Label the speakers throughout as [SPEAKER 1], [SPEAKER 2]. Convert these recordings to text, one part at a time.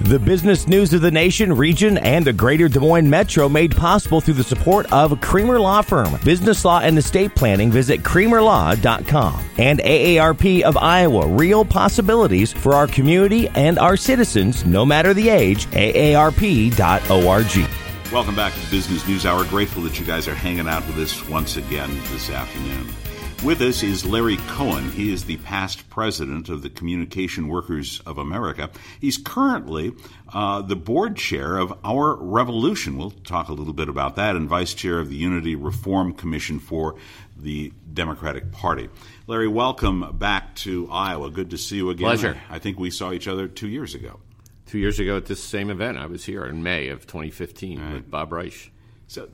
[SPEAKER 1] The business news of the nation, region, and the greater Des Moines Metro made possible through the support of Creamer Law Firm. Business law and estate planning, visit creamerlaw.com. And AARP of Iowa, real possibilities for our community and our citizens, no matter the age, aarp.org.
[SPEAKER 2] Welcome back to the Business News Hour. Grateful that you guys are hanging out with us once again this afternoon. With us is Larry Cohen. He is the past president of the Communication Workers of America. He's currently the board chair of Our Revolution. We'll talk a little bit about that, and vice chair of the Unity Reform Commission for the Democratic Party. Larry, welcome back to Iowa. Good to see you again.
[SPEAKER 3] Pleasure.
[SPEAKER 2] I think we saw each other 2 years ago.
[SPEAKER 3] 2 years ago at this same event. I was here in May of 2015 with Bob Reich.
[SPEAKER 2] So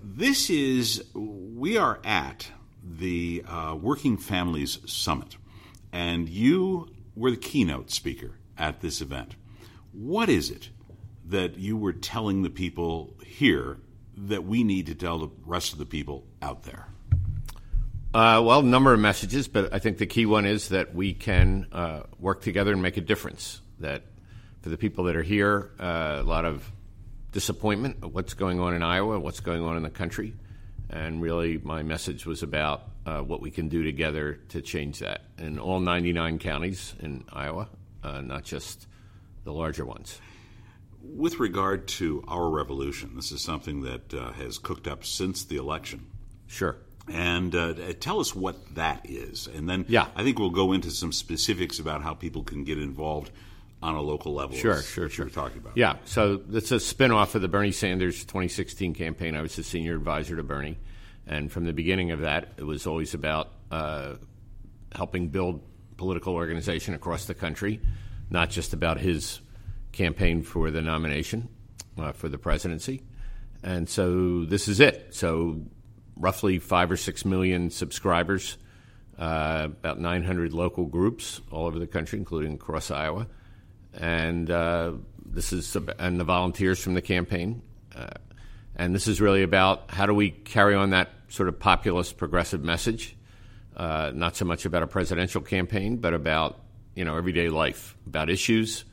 [SPEAKER 2] we are at the Working Families Summit, and you were the keynote speaker at this event. What is it that you were telling the people here that we need to tell the rest of the people out there?
[SPEAKER 3] Well, a number of messages, but I think the key one is that we can work together and make a difference. That for the people that are here, a lot of disappointment of what's going on in Iowa, what's going on in the country. And really, my message was about what we can do together to change that in all 99 counties in Iowa, not just the larger ones.
[SPEAKER 2] With regard to Our Revolution, this is something that has cooked up since the election.
[SPEAKER 3] Sure.
[SPEAKER 2] And tell us what that is. And then I think we'll go into some specifics about how people can get involved on a local level.
[SPEAKER 3] Sure.
[SPEAKER 2] We're talking about.
[SPEAKER 3] Yeah, so it's a spinoff of the Bernie Sanders 2016 campaign. I was the senior advisor to Bernie. And from the beginning of that, it was always about helping build political organization across the country, not just about his campaign for the nomination for the presidency. And so this is it. So roughly 5 or 6 million subscribers, about 900 local groups all over the country, including across Iowa. And this is and the volunteers from the campaign. And this is really about how do we carry on that sort of populist progressive message, not so much about a presidential campaign, but about everyday life, about issues,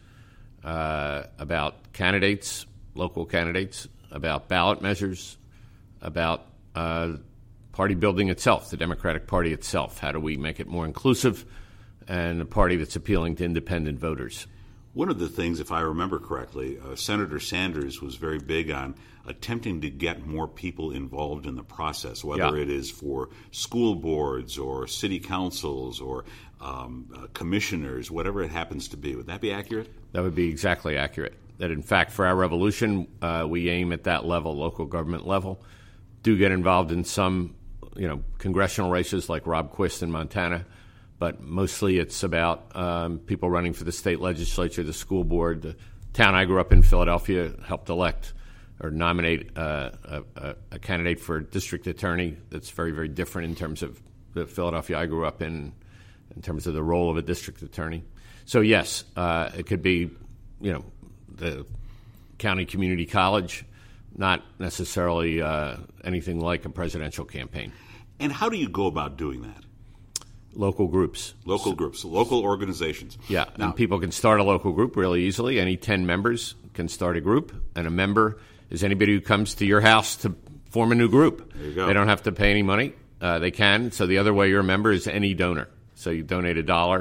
[SPEAKER 3] about candidates, local candidates, about ballot measures, about party building itself, the Democratic Party itself. How do we make it more inclusive and a party that's appealing to independent voters?
[SPEAKER 2] One of the things, if I remember correctly, Senator Sanders was very big on attempting to get more people involved in the process, whether it is for school boards or city councils or commissioners, whatever it happens to be. Would that be accurate?
[SPEAKER 3] That would be exactly accurate. That, in fact, for Our Revolution, we aim at that level, local government level, do get involved in some congressional races like Rob Quist in Montana, but mostly it's about people running for the state legislature, the school board. The town I grew up in, Philadelphia, helped elect or nominate a candidate for district attorney that's very, very different in terms of the Philadelphia I grew up in terms of the role of a district attorney. So, yes, it could be, the county community college, not necessarily anything like a presidential campaign.
[SPEAKER 2] And how do you go about doing that?
[SPEAKER 3] Local groups.
[SPEAKER 2] Local organizations.
[SPEAKER 3] Yeah, now, and people can start a local group really easily. Any 10 members can start a group, and a member is anybody who comes to your house to form a new group.
[SPEAKER 2] There you go.
[SPEAKER 3] They don't have to pay any money. They can. So the other way you're a member is any donor. So you donate $1.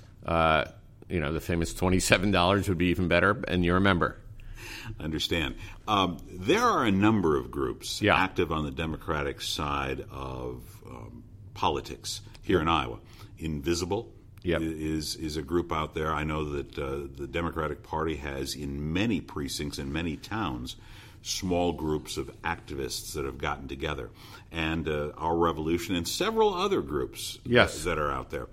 [SPEAKER 3] The famous $27 would be even better, and you're a member.
[SPEAKER 2] Understand. There are a number of groups active on the Democratic side of politics here in Iowa. Invisible is a group out there. I know that the Democratic Party has in many precincts in many towns small groups of activists that have gotten together. And Our Revolution and several other groups that are out there.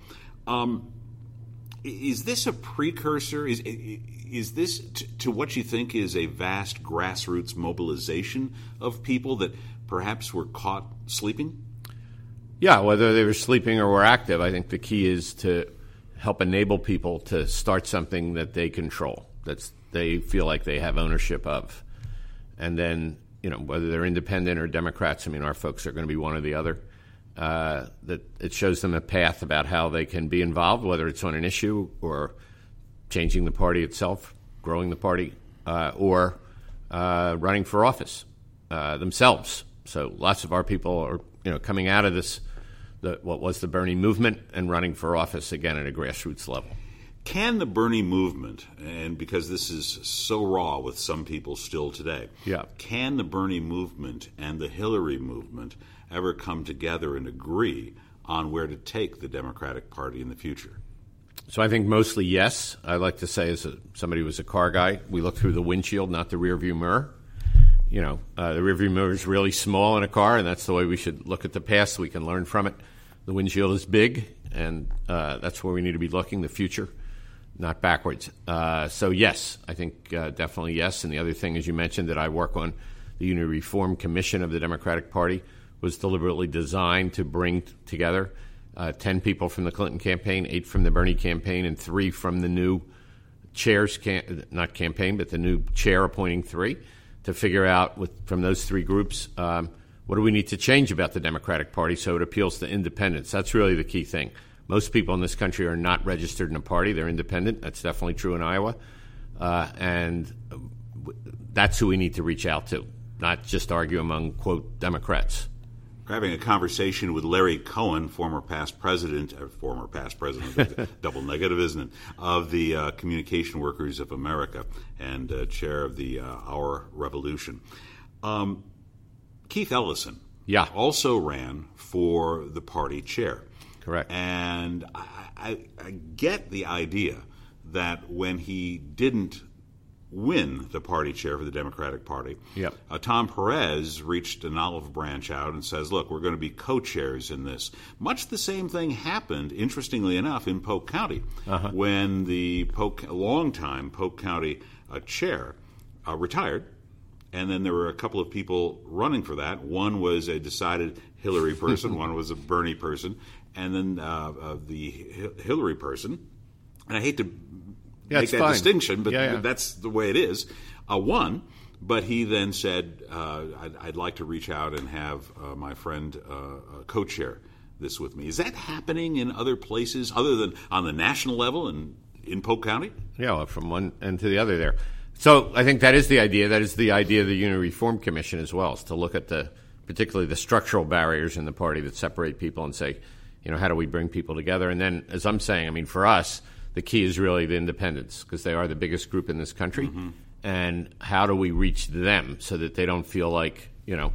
[SPEAKER 2] Is this a precursor? Is this to what you think is a vast grassroots mobilization of people that perhaps were caught sleeping?
[SPEAKER 3] Yeah, whether they were sleeping or were active, I think the key is to help enable people to start something that they control, that they feel like they have ownership of. And then, whether they're independent or Democrats, our folks are going to be one or the other, that it shows them a path about how they can be involved, whether it's on an issue or changing the party itself, growing the party, or running for office themselves. So lots of our people are coming out of this, what was the Bernie movement, and running for office again at a grassroots level.
[SPEAKER 2] Can the Bernie movement, and because this is so raw with some people still today, can the Bernie movement and the Hillary movement ever come together and agree on where to take the Democratic Party in the future?
[SPEAKER 3] So I think mostly yes. I like to say, as somebody who was a car guy, we look through the windshield, not the rearview mirror. The rearview mirror is really small in a car, and that's the way we should look at the past so we can learn from it. The windshield is big, and that's where we need to be looking, the future, not backwards. So yes, I think definitely yes. And the other thing, as you mentioned, that I work on, the Unity Reform Commission of the Democratic Party was deliberately designed to bring together 10 people from the Clinton campaign, 8 from the Bernie campaign, and 3 from the new chairs, not campaign, but the new chair appointing 3, to figure out from those 3 groups what do we need to change about the Democratic Party so it appeals to independents. That's really the key thing. Most people in this country are not registered in a party. They're independent. That's definitely true in Iowa. And that's who we need to reach out to, not just argue among, quote, Democrats.
[SPEAKER 2] We're having a conversation with Larry Cohen, former past president, double negative, isn't it, of the Communication Workers of America and chair of the Our Revolution. Keith Ellison also ran for the party chair.
[SPEAKER 3] Correct.
[SPEAKER 2] And I get the idea that when he didn't win the party chair for the Democratic Party, Tom Perez reached an olive branch out and says, look, we're going to be co-chairs in this. Much the same thing happened, interestingly enough, in Polk County when the longtime Polk County chair retired. And then there were a couple of people running for that. One was a decided Hillary person, one was a Bernie person, and then the Hillary person. And I hate to make that distinction, but that's the way it is. Won, but he then said, I'd like to reach out and have my friend co-chair this with me. Is that happening in other places other than on the national level and in Polk County?
[SPEAKER 3] Yeah, from one end to the other there. So I think that is the idea. That is the idea of the Unity Reform Commission as well, is to look at particularly the structural barriers in the party that separate people and say, how do we bring people together? And then, as I'm saying, for us, the key is really the independents, because they are the biggest group in this country. Mm-hmm. And how do we reach them so that they don't feel like,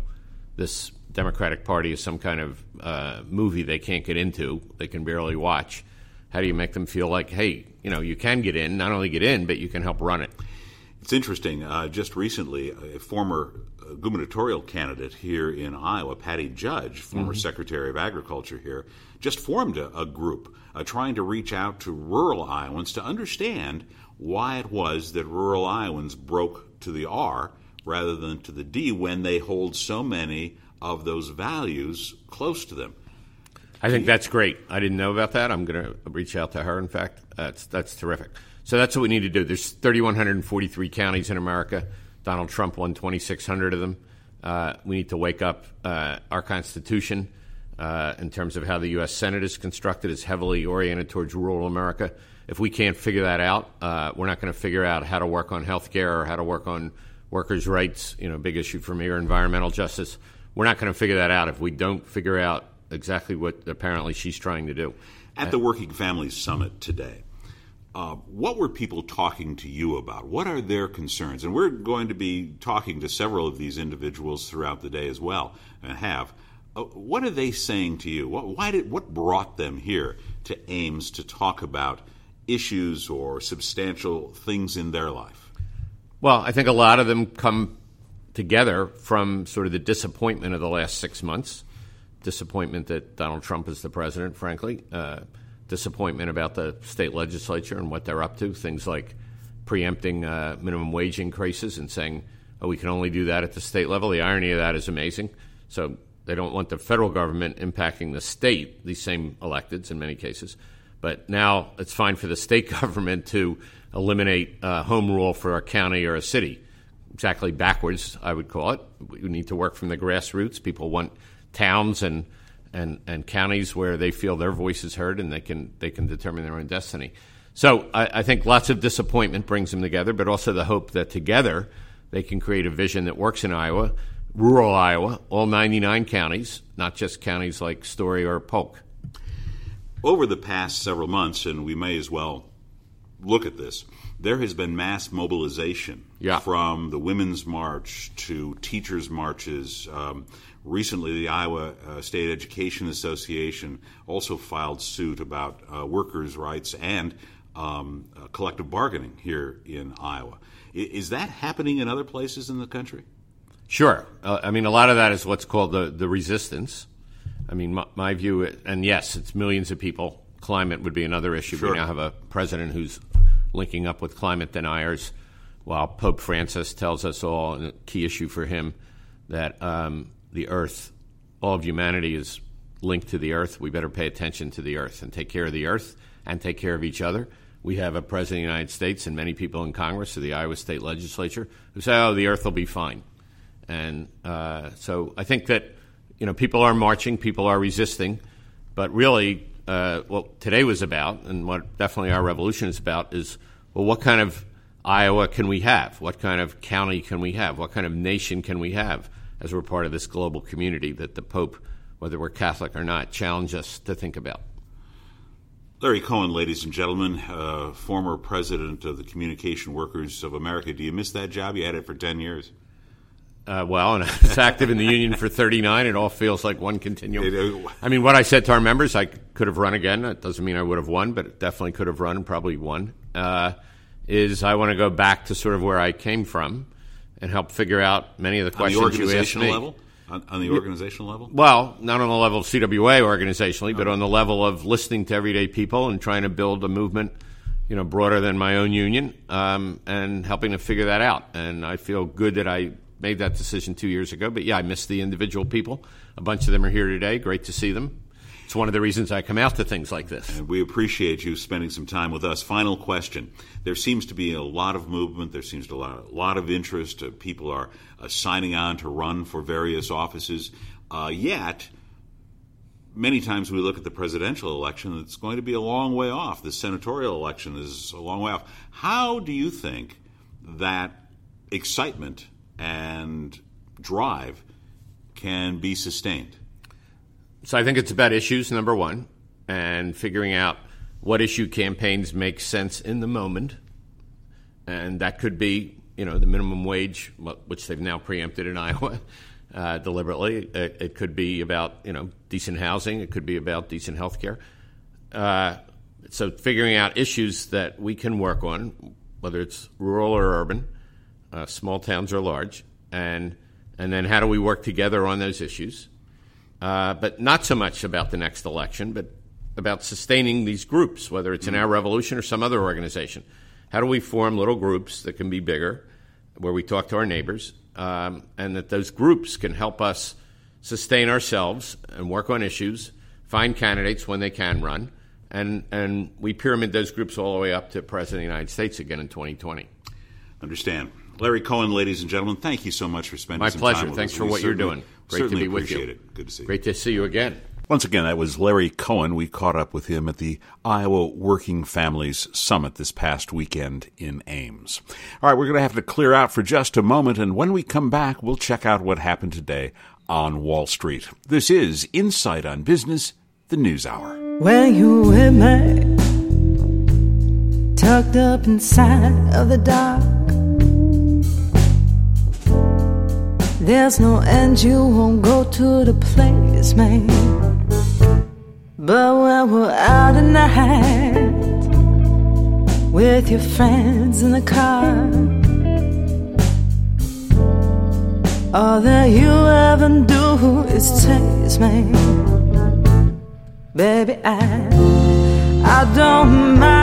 [SPEAKER 3] this Democratic Party is some kind of movie they can't get into, they can barely watch. How do you make them feel like, hey, you can get in, not only get in, but you can help run it?
[SPEAKER 2] It's interesting. Just recently, a former gubernatorial candidate here in Iowa, Patty Judge, former Secretary of Agriculture here, just formed a group trying to reach out to rural Iowans to understand why it was that rural Iowans broke to the R rather than to the D when they hold so many of those values close to them.
[SPEAKER 3] I think that's great. I didn't know about that. I'm going to reach out to her, in fact. That's terrific. So that's what we need to do. There's 3,143 counties in America. Donald Trump won 2,600 of them. We need to wake up. Our Constitution, in terms of how the U.S. Senate is constructed, is heavily oriented towards rural America. If we can't figure that out, we're not going to figure out how to work on health care or how to work on workers' rights, big issue for me, or environmental justice. We're not going to figure that out if we don't figure out exactly what apparently she's trying to do.
[SPEAKER 2] At the Working Families Summit today, what were people talking to you about? What are their concerns? And we're going to be talking to several of these individuals throughout the day as well, and have. What are they saying to you? What brought them here to Ames to talk about issues or substantial things in their life?
[SPEAKER 3] Well, I think a lot of them come together from sort of the disappointment of the last 6 months, disappointment that Donald Trump is the president, frankly, disappointment about the state legislature and what they're up to, things like preempting minimum wage increases and saying, we can only do that at the state level. The irony of that is amazing. So they don't want the federal government impacting the state, these same electeds in many cases. But now it's fine for the state government to eliminate home rule for a county or a city. Exactly backwards, I would call it. We need to work from the grassroots. People want towns and counties where they feel their voice is heard and they can determine their own destiny. So I think lots of disappointment brings them together, but also the hope that together they can create a vision that works in Iowa, rural Iowa, all 99 counties, not just counties like Story or Polk.
[SPEAKER 2] Over the past several months, and we may as well look at this, there has been mass mobilization from the Women's March to teachers' marches. Recently, the Iowa State Education Association also filed suit about workers' rights and collective bargaining here in Iowa. Is that happening in other places in the country?
[SPEAKER 3] Sure. I mean, a lot of that is what's called the resistance. I mean, my view, and yes, it's millions of people. Climate would be another issue. Sure. We now have a president who's linking up with climate deniers, while Pope Francis tells us all, and a key issue for him, that the earth, all of humanity is linked to the earth. We better pay attention to the earth and take care of the earth and take care of each other. We have a president of the United States and many people in Congress or the Iowa State Legislature who say, oh, the earth will be fine. And so I think that, people are marching, people are resisting, but really what today was about, and what definitely our revolution is about, is, well, what kind of Iowa can we have? What kind of county can we have? What kind of nation can we have as we're part of this global community that the Pope, whether we're Catholic or not, challenged us to think about?
[SPEAKER 2] Larry Cohen, ladies and gentlemen, former president of the Communication Workers of America. Do you miss that job? You had it for 10 years.
[SPEAKER 3] Well, and I was active in the union for 39. It all feels like one continuum. I mean, what I said to our members, I could have run again. That doesn't mean I would have won, but definitely could have run and probably won, is I want to go back to sort of where I came from and help figure out many of the questions you asked me.
[SPEAKER 2] On the organizational level?
[SPEAKER 3] Well, not on the level of CWA organizationally, but on the level of listening to everyday people and trying to build a movement, broader than my own union, and helping to figure that out. And I feel good that I made that decision 2 years ago. But, I miss the individual people. A bunch of them are here today. Great to see them. It's one of the reasons I come out to things like this.
[SPEAKER 2] And we appreciate you spending some time with us. Final question. There seems to be a lot of movement. There seems to be a lot of interest. People are signing on to run for various offices. Yet, many times we look at the presidential election, it's going to be a long way off. The senatorial election is a long way off. How do you think that excitement and drive can be sustained?
[SPEAKER 3] So I think it's about issues, number one, and figuring out what issue campaigns make sense in the moment. And that could be, the minimum wage, which they've now preempted in Iowa deliberately. It could be about, decent housing. It could be about decent health care. So figuring out issues that we can work on, whether it's rural or urban, small towns or large, and then how do we work together on those issues? But not so much about the next election, but about sustaining these groups, whether it's in our revolution or some other organization. How do we form little groups that can be bigger, where we talk to our neighbors, and that those groups can help us sustain ourselves and work on issues, find candidates when they can run, and we pyramid those groups all the way up to President of the United States again in 2020.
[SPEAKER 2] Understand. Larry Cohen, ladies and gentlemen, thank you so much for spending some time with us.
[SPEAKER 3] My pleasure. Thanks for what you're doing. Great to be with you.
[SPEAKER 2] Appreciate it. Good to see you.
[SPEAKER 3] Great to see you again.
[SPEAKER 2] Once again, that was Larry Cohen. We caught up with him at the Iowa Working Families Summit this past weekend in Ames. All right, we're going to have to clear out for just a moment, and when we come back, we'll check out what happened today on Wall Street. This is Insight on Business, the News Hour.
[SPEAKER 4] When you with me, tucked up inside of the dark, there's no end, you won't go to the place, man. But when we're out at night with your friends in the car, all that you ever do is taste me. Baby, I don't mind